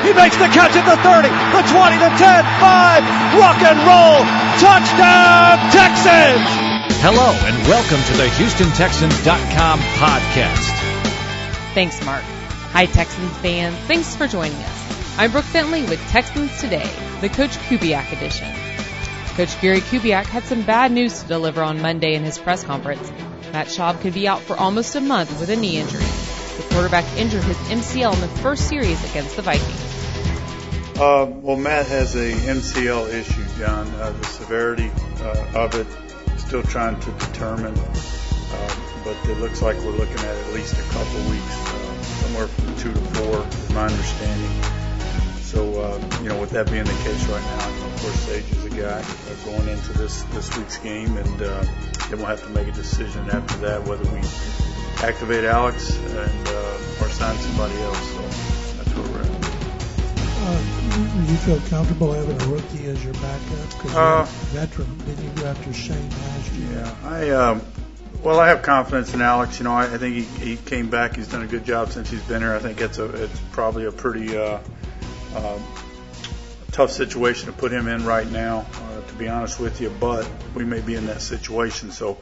He makes the catch at the 30, the 20, the 10, 5. Rock and roll. Touchdown, Texans. Hello, and welcome to the HoustonTexans.com podcast. Thanks, Mark. Hi, Texans fans. Thanks for joining us. I'm Brooke Bentley with Texans Today, the Coach Kubiak edition. Coach Gary Kubiak had some bad news to deliver on Monday in his press conference. Matt Schaub could be out for almost a month with a knee injury. The quarterback injured his MCL in the first series against the Vikings. Well, Matt has a MCL issue, John. The severity of it, still trying to determine, but it looks like we're looking at least a couple weeks, somewhere from 2 to 4 is my understanding. So, with that being the case right now, of course, Sage is a guy going into this week's game, and then we'll have to make a decision after that whether we activate Alex and or sign somebody else. So that's where we're at. Do you feel comfortable having a rookie as your backup? Because you're a veteran. Didn't you go after Shane last year? Yeah, I have confidence in Alex. I think he came back. He's done a good job since he's been here. I think it's probably a pretty tough situation to put him in right now, to be honest with you. But we may be in that situation, so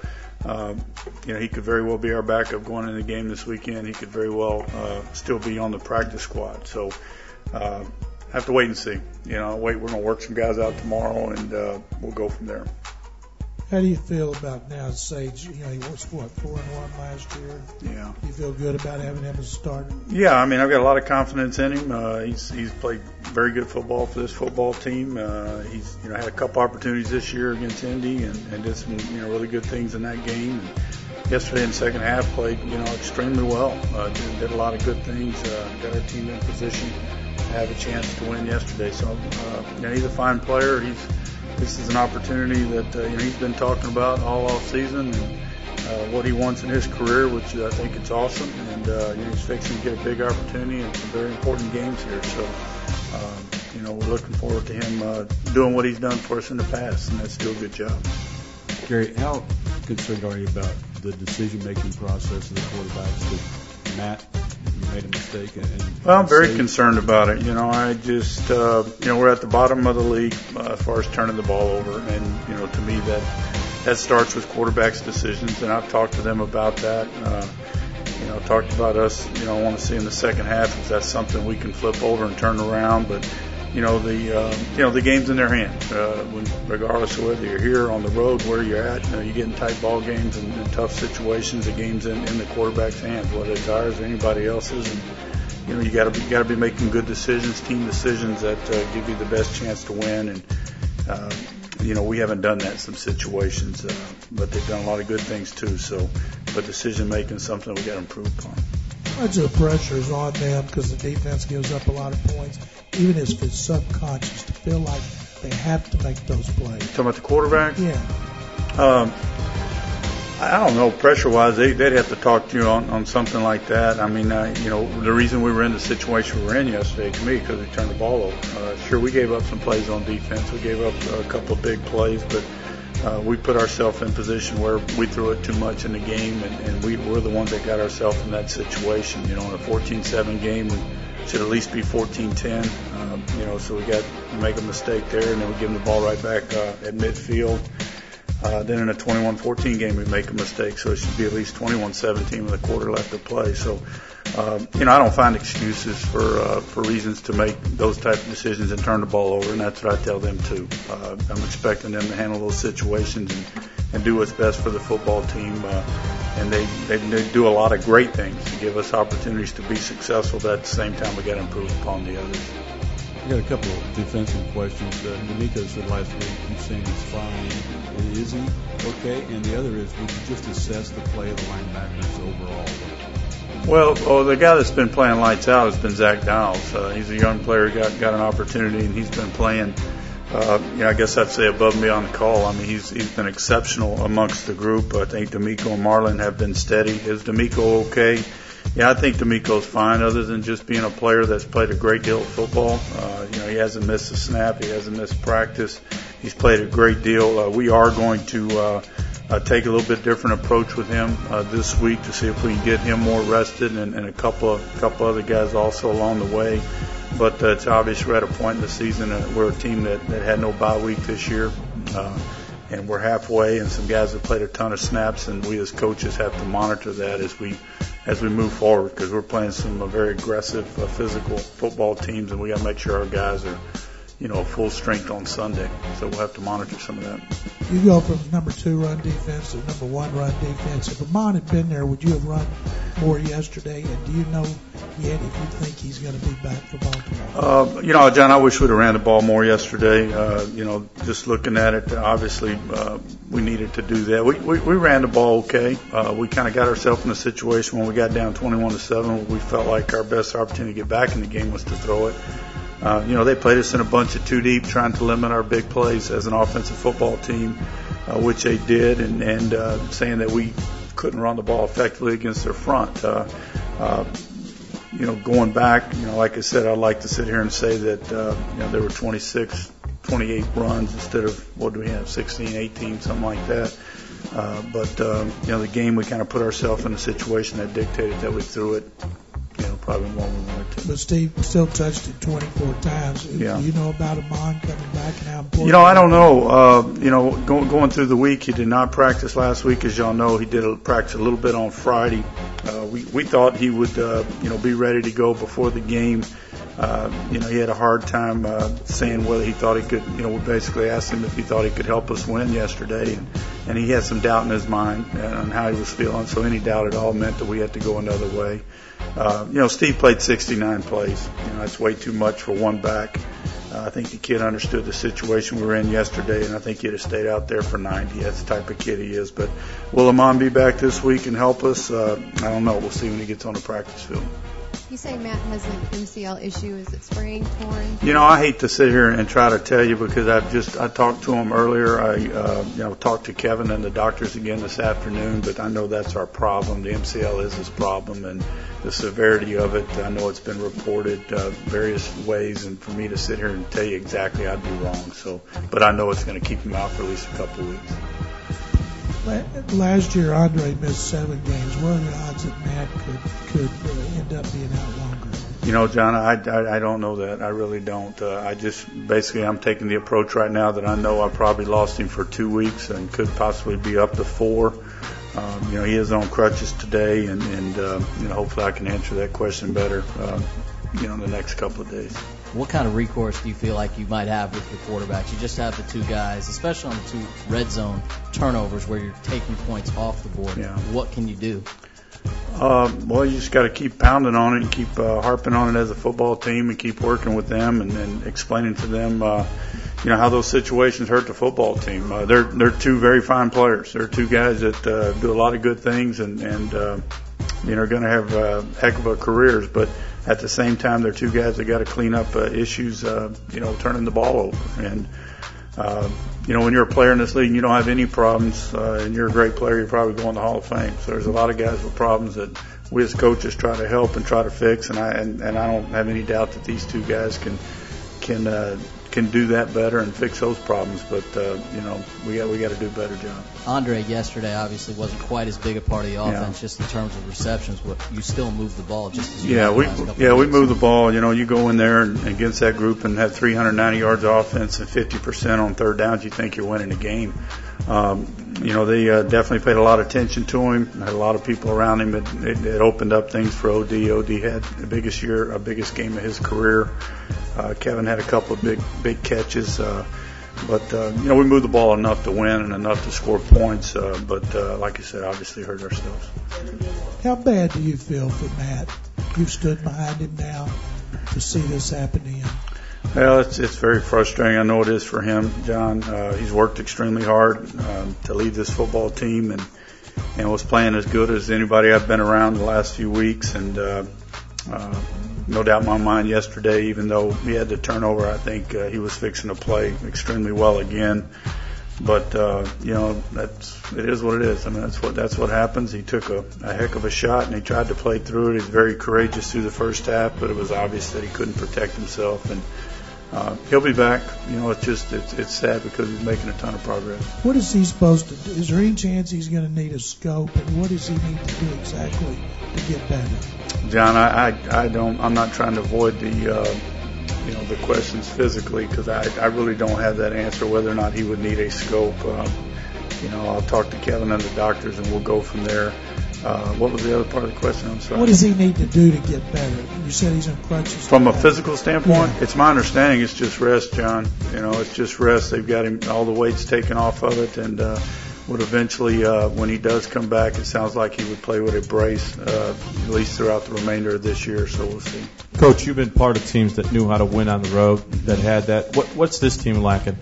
he could very well be our backup going into the game this weekend. He could very well still be on the practice squad. So have to wait and see. We're going to work some guys out tomorrow, and we'll go from there. How do you feel about now Sage? He was 4-1 last year. Yeah. You feel good about having him as a starter? Yeah, I've got a lot of confidence in him. He's played very good football for this football team. He's had a couple opportunities this year against Indy and did some really good things in that game. And yesterday in the second half played extremely well. Did a lot of good things. Got our team in position to have a chance to win yesterday. So he's a fine player. This is an opportunity that he's been talking about all off season, and what he wants in his career, which I think it's awesome. And he's fixing to get a big opportunity and some very important games here. So we're looking forward to him doing what he's done for us in the past, and that's still a good job. Gary, how concerned are you about the decision-making process of the quarterbacks? With Matt, you made a mistake. Well, I'm very concerned about it. I just, we're at the bottom of the league as far as turning the ball over. And, to me, that starts with quarterbacks' decisions. And I've talked to them about that. Talked about us, want to see in the second half if that's something we can flip over and turn around. But, the game's in their hands. Regardless of whether you're here on the road, where you're at, you get in tight ball games and tough situations. The game's in the quarterback's hands, whether it's ours or anybody else's. And you got to be making good decisions, team decisions that give you the best chance to win. And we haven't done that in some situations, but they've done a lot of good things too. So, but decision making is something we got to improve upon. Much of the pressure is on them because the defense gives up a lot of points, even if it's subconscious, to feel like they have to make those plays. Talking about the quarterback? Yeah. I don't know. Pressure-wise, they'd have to talk to you on something like that. The reason we were in the situation we were in yesterday, to me, because we turned the ball over. Sure, we gave up some plays on defense. We gave up a couple of big plays, but we put ourselves in position where we threw it too much in the game, and we're the ones that got ourselves in that situation. In a 14-7 game, we should at least be 14-10. So we got to make a mistake there, and then we give them the ball right back at midfield. Then in a 21-14 game, we make a mistake, so it should be at least 21-17 with a quarter left to play. So, I don't find excuses for reasons to make those type of decisions and turn the ball over, and that's what I tell them too. I'm expecting them to handle those situations and do what's best for the football team. And they do a lot of great things to give us opportunities to be successful, but at the same time, we got to improve upon the others. I got a couple of defensive questions. D'Amico said last week he's saying he's fine. Is he okay? And the other is, would you just assess the play of the linebackers overall? Well, the guy that's been playing lights out has been Zach Dowles. He's a young player, got an opportunity, and he's been playing. I guess I'd say above me on the call. He's been exceptional amongst the group. I think D'Amico and Marlon have been steady. Is D'Amico okay? Yeah, I think D'Amico's fine, other than just being a player that's played a great deal of football. He hasn't missed a snap. He hasn't missed practice. He's played a great deal. We are going to take a little bit different approach with him this week to see if we can get him more rested, and a couple other guys also along the way. But it's obvious we're at a point in the season we're a team that had no bye week this year. And we're halfway, and some guys have played a ton of snaps, and we as coaches have to monitor that as we move forward, because we're playing some very aggressive, physical football teams, and we got to make sure our guys are, full strength on Sunday. So we'll have to monitor some of that. You go from number 2 run defense to number 1 run defense. If Amon had been there, would you have run more yesterday? And do you know yet if you think he's going to be back for Baltimore? John, I wish we'd have ran the ball more yesterday. Just looking at it, obviously we needed to do that. We ran the ball okay. We kind of got ourselves in a situation when we got down 21-7. We felt like our best opportunity to get back in the game was to throw it. They played us in a bunch of 2 deep, trying to limit our big plays as an offensive football team, which they did, and saying that we couldn't run the ball effectively against their front. Going back, like I said, I'd like to sit here and say that, there were 26, 28 runs instead of, what do we have, 16, 18, something like that. But the game, we kind of put ourselves in a situation that dictated that we threw it, probably more than we wanted to. But Steve still touched it 24 times. Yeah. Do you know about Amon coming back and how important? I don't know. Going through the week, he did not practice last week, as y'all know. He did practice a little bit on Friday. We thought he would, be ready to go before the game. He had a hard time saying whether he thought he could. We basically asked him if he thought he could help us win yesterday, and he had some doubt in his mind on how he was feeling. So any doubt at all meant that we had to go another way. Steve played 69 plays. That's way too much for one back. I think the kid understood the situation we were in yesterday, and I think he'd have stayed out there for 90. That's the type of kid he is. But will Amon be back this week and help us? I don't know. We'll see when he gets on the practice field. You say Matt has an MCL issue. Is it sprained, torn? I hate to sit here and try to tell you because I talked to him earlier. I talked to Kevin and the doctors again this afternoon, but I know that's our problem. The MCL is his problem, and the severity of it, I know it's been reported various ways, and for me to sit here and tell you exactly, I'd be wrong. But I know it's going to keep him out for at least a couple of weeks. Last year, Andre missed 7 games. What are the odds that Matt could end up being out longer? John, I don't know that. I really don't. I'm taking the approach right now that I know I probably lost him for 2 weeks and could possibly be up to 4. He is on crutches today, and hopefully I can answer that question better, in the next couple of days. What kind of recourse do you feel like you might have with your quarterbacks? You just have the 2 guys, especially on the 2 red zone turnovers where you're taking points off the board. Yeah. What can you do? Well, you just got to keep pounding on it and keep harping on it as a football team and keep working with them and explaining to them, how those situations hurt the football team. They're 2 very fine players. They're 2 guys that do a lot of good things and are going to have heck of a careers, but at the same time, they're 2 guys that got to clean up issues, turning the ball over. And, when you're a player in this league and you don't have any problems, and you're a great player, you're probably going to the Hall of Fame. So there's a lot of guys with problems that we as coaches try to help and try to fix. And I don't have any doubt that these 2 guys can do that better and fix those problems. But, we got to do a better job. Andre yesterday obviously wasn't quite as big a part of the offense just in terms of receptions, but you still moved the ball just as you did we moved the ball. You go in there and against that group and have 390 yards of offense and 50% on third downs, you think you're winning the game. They definitely paid a lot of attention to him. Had a lot of people around him. It opened up things for OD. OD had the biggest game of his career. Kevin had a couple of big catches. But we moved the ball enough to win and enough to score points. But like I said, obviously hurt ourselves. How bad do you feel for Matt? You've stood behind him now to see this happen to him. Well, it's very frustrating. I know it is for him, John. He's worked extremely hard to lead this football team and was playing as good as anybody I've been around the last few weeks. And no doubt in my mind yesterday, even though he had the turnover, I think he was fixing to play extremely well again. But it is what it is. I mean, that's what happens. He took a heck of a shot and he tried to play through it. He's very courageous through the first half, but it was obvious that he couldn't protect himself. And he'll be back. It's sad because he's making a ton of progress. What is he supposed to do? Is there any chance he's going to need a scope? And what does he need to do exactly to get better? John, I'm not trying to avoid the the questions physically, because I really don't have that answer whether or not he would need a scope. I'll talk to Kevin and the doctors, and we'll go from there. What was the other part of the question? I'm sorry. What does he need to do to get better? You said he's on crutches. From a physical standpoint, Yeah. It's my understanding it's just rest, John. It's just rest. They've got him all the weights taken off of it, and would eventually, when he does come back, it sounds like he would play with a brace at least throughout the remainder of this year. So we'll see. Coach, you've been part of teams that knew how to win on the road, that had that. What's this team lacking?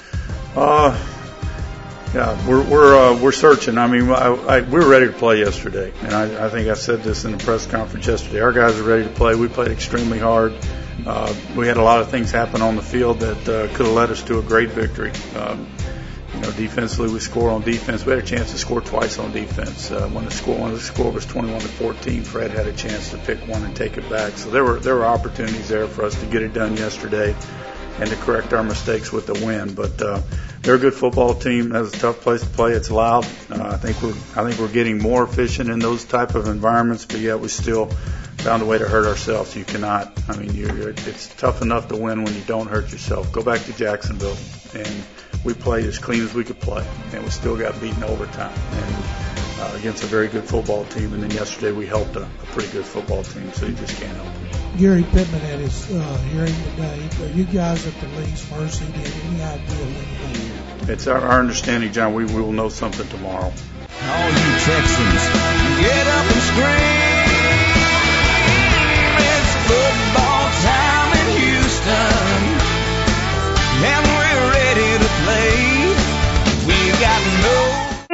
Yeah, we're searching. I mean, we were ready to play yesterday, and I think I said this in the press conference yesterday. Our guys are ready to play. We played extremely hard. We had a lot of things happen on the field that could have led us to a great victory. Defensively, we score on defense. We had a chance to score twice on defense. When the score was 21-14, Fred had a chance to pick one and take it back. So there were opportunities there for us to get it done yesterday and to correct our mistakes with the win. But they're a good football team. That's a tough place to play. It's loud. I think we're getting more efficient in those type of environments, but yet we still found a way to hurt ourselves. You cannot. I mean, it's tough enough to win when you don't hurt yourself. Go back to Jacksonville, and we played as clean as we could play, and we still got beaten overtime. And against a very good football team, and then yesterday we helped a pretty good football team, so you just can't help it. Gary Pittman had his hearing today. Are you guys at the league's mercy? Do you have any idea when? It's our understanding, John, we will know something tomorrow. All you Texans,